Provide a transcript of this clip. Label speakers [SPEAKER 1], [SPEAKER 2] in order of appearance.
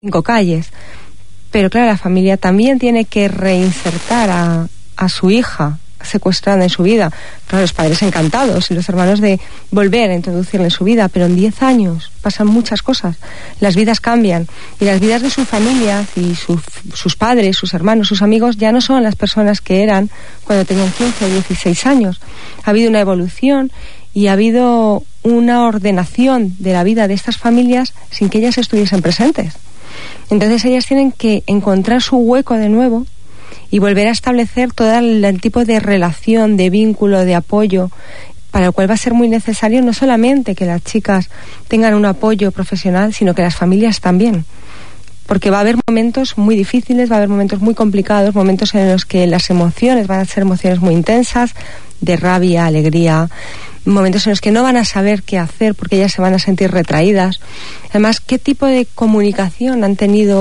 [SPEAKER 1] 5 calles. Pero claro, la familia también tiene que reinsertar a su hija secuestrada en su vida. Claro, los padres encantados y los hermanos de volver a introducirla en su vida, pero en 10 años pasan muchas cosas. Las vidas cambian y las vidas de su familia y sus padres, sus hermanos, sus amigos ya no son las personas que eran cuando tenían 15 o 16 años. Ha habido una evolución y ha habido una ordenación de la vida de estas familias sin que ellas estuviesen presentes. Entonces ellas tienen que encontrar su hueco de nuevo y volver a establecer todo el tipo de relación, de vínculo, de apoyo, para el cual va a ser muy necesario no solamente que las chicas tengan un apoyo profesional, sino que las familias también. Porque va a haber momentos muy difíciles, va a haber momentos muy complicados, momentos en los que las emociones van a ser emociones muy intensas, de rabia, alegría, momentos en los que no van a saber qué hacer porque ellas se van a sentir retraídas. Además, ¿qué tipo de comunicación han tenido